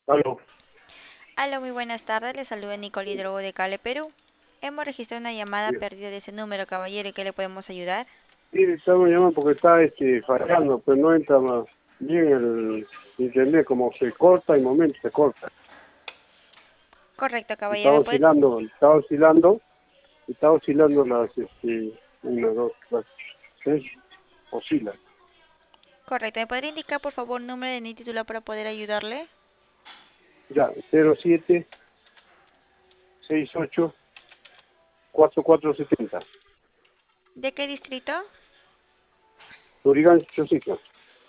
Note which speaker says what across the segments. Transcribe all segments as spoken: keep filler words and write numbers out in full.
Speaker 1: Aló.
Speaker 2: Aló, muy buenas tardes. Le saluda Nicole Hidrogo de Cale, Perú. Hemos registrado una llamada
Speaker 1: Sí,
Speaker 2: perdida de ese número, caballero. ¿En qué le podemos ayudar?
Speaker 1: sí, estamos llamando porque está este, fallando, pues no entra más bien el internet, como se corta y momentos se corta.
Speaker 2: Correcto,
Speaker 1: Está
Speaker 2: caballero. ¿Me puede...
Speaker 1: oscilando, está oscilando, está oscilando las, este, una, dos, tres, tres, oscila.
Speaker 2: Correcto. ¿Me podría indicar, por favor, número de N I D título para poder ayudarle?
Speaker 1: Ya, cero siete seis ocho cuatro cuatro setenta.
Speaker 2: ¿De qué distrito?
Speaker 1: Turigán Chosica.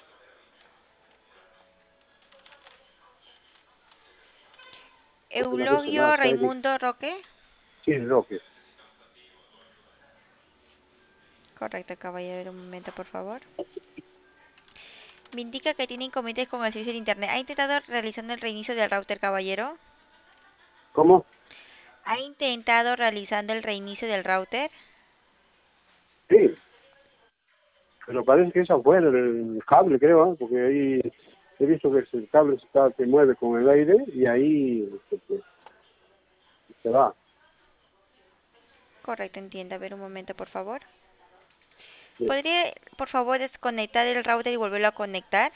Speaker 1: Porque la vez
Speaker 2: Eulogio
Speaker 1: nada, está ahí.
Speaker 2: Raimundo Roque.
Speaker 1: Sí, Roque.
Speaker 2: Correcto, caballero. Un momento, por favor. Me indica que tiene inconvenientes con el servicio de internet. ¿Ha intentado realizando el reinicio del router, caballero?
Speaker 1: ¿Cómo?
Speaker 2: ¿Ha intentado realizando el reinicio del router?
Speaker 1: Sí, pero parece que es afuera del cable, creo, ¿ah? Porque ahí he visto que el cable se, está, se mueve con el aire y ahí este, se va.
Speaker 2: Correcto, entiendo. A ver, un momento, por favor.
Speaker 1: Sí.
Speaker 2: ¿Podría, por favor, desconectar el router y volverlo a conectar?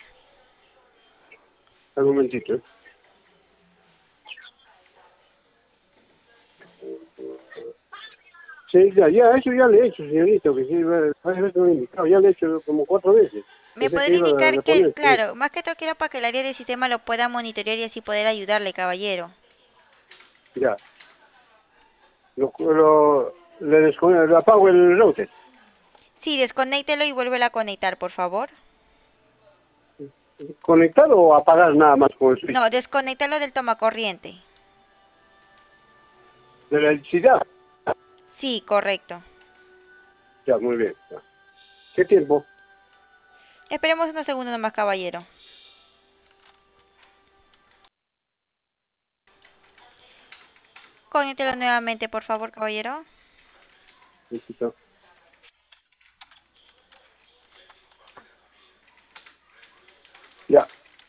Speaker 1: Un momentito, ¿eh? Sí, ya, ya, eso ya le he hecho, señorito, que sí, varias veces me he indicado, ya le he hecho como cuatro veces.
Speaker 2: ¿Me
Speaker 1: Pensé que
Speaker 2: podría
Speaker 1: iba a
Speaker 2: indicar que,
Speaker 1: reponer, sí,
Speaker 2: claro, más que todo quiero para que el área del sistema lo pueda monitorear y así poder ayudarle, caballero?
Speaker 1: ya. Lo, lo, le, descone- le apago el router.
Speaker 2: Sí, desconéctelo y vuélvelo a conectar, por favor.
Speaker 1: ¿Conectar o apagar nada más con el switch?
Speaker 2: No, desconéctalo del tomacorriente.
Speaker 1: De la electricidad.
Speaker 2: Sí, correcto.
Speaker 1: Ya, muy bien. Ya. ¿Qué tiempo?
Speaker 2: Esperemos unos segundos nomás, caballero. Conéctelo nuevamente, por favor, caballero.
Speaker 1: Listo. Ya,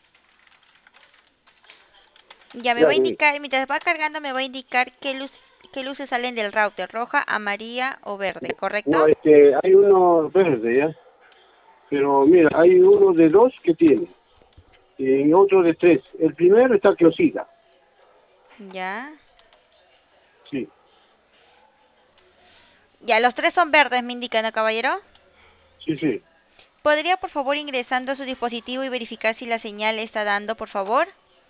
Speaker 2: Ya me
Speaker 1: ya
Speaker 2: va a
Speaker 1: le di.
Speaker 2: indicar, mientras va cargando, me va a indicar qué luz, qué luces salen del router, roja, amarilla o verde, ¿correcto?
Speaker 1: No, este, hay uno verde, ¿ya? Pero mira, hay uno de dos que tiene y otro de tres. El primero está que oscila.
Speaker 2: Ya.
Speaker 1: Sí,
Speaker 2: Ya, los tres son verdes, me indican, ¿no, caballero?
Speaker 1: sí, sí.
Speaker 2: ¿Podría, por favor, ingresando a su dispositivo y verificar si la señal está dando, por favor?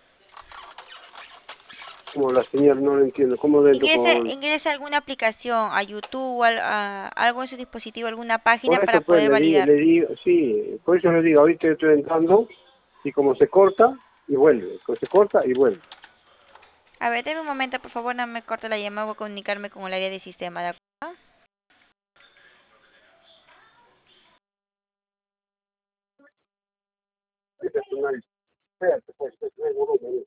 Speaker 1: Como la señal no lo entiendo. ¿Cómo dentro
Speaker 2: Ingrese,
Speaker 1: con...?
Speaker 2: ingrese a alguna aplicación, a YouTube, al- a, algo en su dispositivo, alguna página
Speaker 1: Por
Speaker 2: para
Speaker 1: eso pues
Speaker 2: poder
Speaker 1: le di,
Speaker 2: validar.
Speaker 1: le digo, sí, por eso le digo, ahorita estoy entrando y como se corta y vuelve, como se corta y vuelve.
Speaker 2: A ver, denme un momento, por favor, no me corte la llamada, voy a comunicarme con el área de sistema, ¿de acuerdo?
Speaker 1: Esa es una- espérate, pues, espérate, volumen.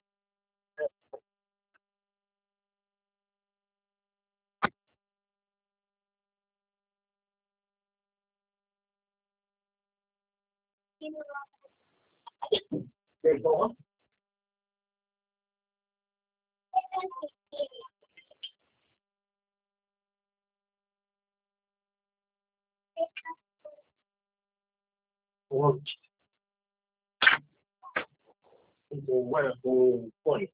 Speaker 1: Perdón. Con- con- Bueno, con poli.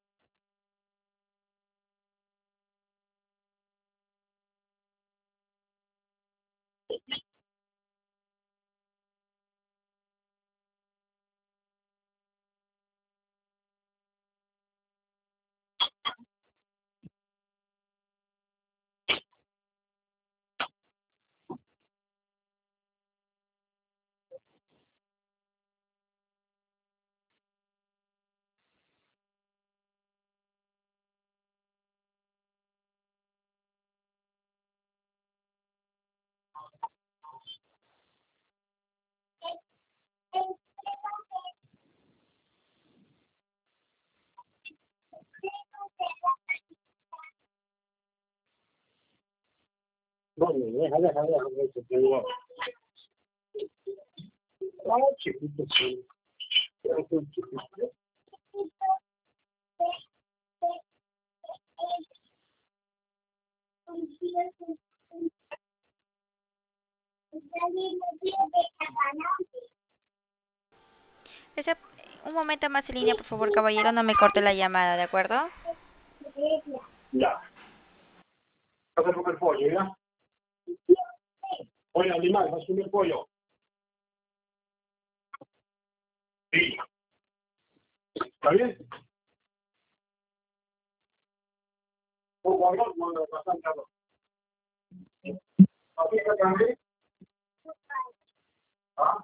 Speaker 1: ¿Dónde? Deja, deja, deja, deja, que no. Ah, chiquito, sí. Pero, chiquito.
Speaker 2: Ese- un momento más en línea, por favor, caballero, no me corte la llamada, ¿de acuerdo?
Speaker 1: Ya. Vas a comer pollo, ¿ya? Oye, animal, vas a comer pollo. Sí. ¿Está bien? Un guardón, cuando bastante arroz. ¿Así que también? ¿Ah?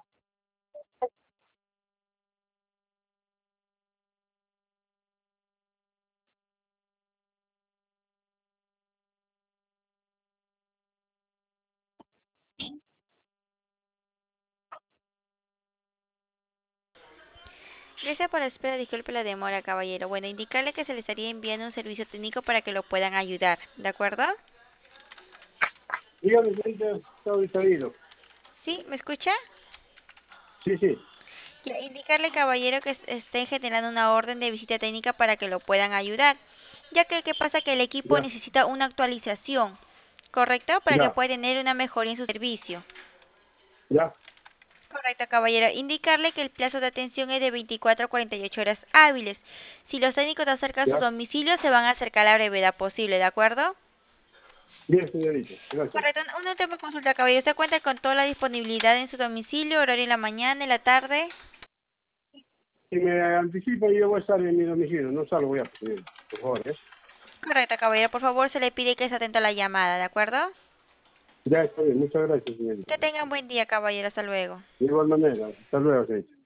Speaker 2: Gracias por la espera, disculpe la demora, caballero. Bueno, indicarle que se le estaría enviando un servicio técnico para que lo puedan ayudar, ¿de acuerdo?
Speaker 1: Dígame, señorita, está distraído.
Speaker 2: ¿Sí? ¿Me escucha?
Speaker 1: Sí, sí.
Speaker 2: Ya, indicarle, caballero, que es- estén generando una orden de visita técnica para que lo puedan ayudar, ya que qué pasa que el equipo
Speaker 1: Ya,
Speaker 2: necesita una actualización, ¿correcto? Para que
Speaker 1: ya,
Speaker 2: pueda tener una mejoría en su servicio.
Speaker 1: ya,
Speaker 2: Correcto, caballero. Indicarle que el plazo de atención es de veinticuatro a cuarenta y ocho horas hábiles. Si los técnicos se acercan a su
Speaker 1: ya.
Speaker 2: domicilio, se van a acercar a la brevedad posible, ¿de acuerdo?
Speaker 1: Bien, señorita, gracias.
Speaker 2: Correcto. Una última consulta, caballero. ¿Usted cuenta con toda la disponibilidad en su domicilio, horario en la mañana, en la tarde?
Speaker 1: Si me anticipo, yo voy a estar en mi domicilio, no salgo ya, por favor, ¿eh?
Speaker 2: Correcto, caballero. Por favor, se le pide que esté atento a la llamada, ¿de acuerdo?
Speaker 1: Ya está bien, muchas gracias, señorita.
Speaker 2: Que tenga un buen día, caballero. Hasta luego.
Speaker 1: De igual manera, hasta luego, señorita.